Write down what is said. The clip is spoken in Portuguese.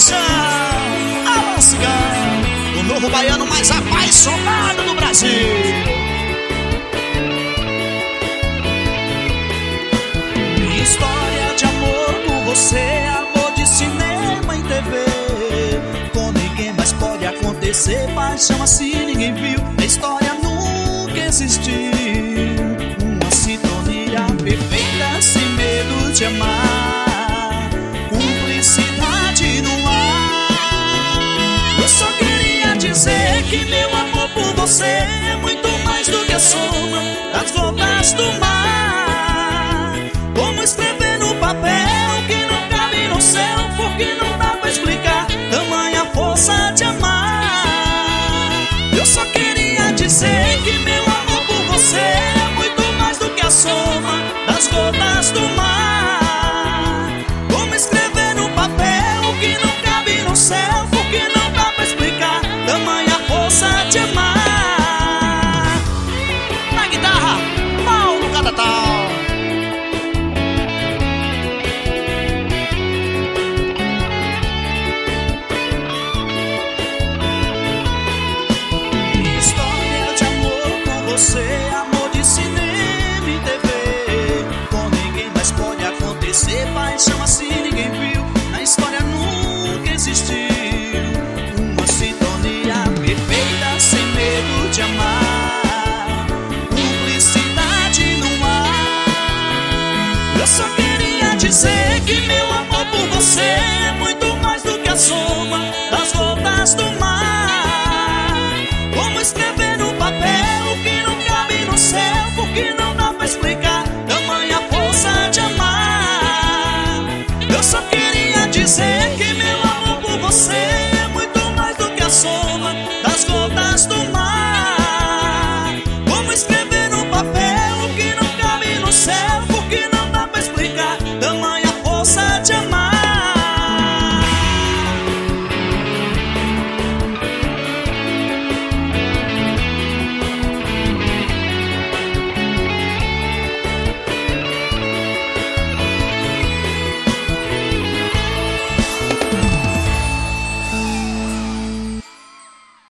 paixão. Alô, Cigano, o novo baiano mais apaixonado do Brasil. História de amor por você, amor de cinema e TV. Com ninguém mais pode acontecer, paixão assim ninguém viu. A história nunca existiu, uma sintonia perfeita sem medo de amar, cumplicidade no ar. Eu só queria dizer que meu amor por você é muito mais do que a soma das gotas do mar. Como escrever no papel que não cabe no céu, porque não dá pra explicar tamanha força de amar. Eu só queria dizer que meu amor por você é muito mais do que a soma das gotas do mar. Como escrever no papel que não cabe no céu, porque não dá pra explicar tamanha força de amar. Na guitarra, Paulo Catatal. Você, amor de cinema e TV. Com ninguém mais pode acontecer, paixão assim ninguém viu. Na história nunca existiu uma sintonia perfeita sem medo de amar, cumplicidade no ar. Eu só queria dizer que meu amor por você é muito mais do que a soma das gotas do mar.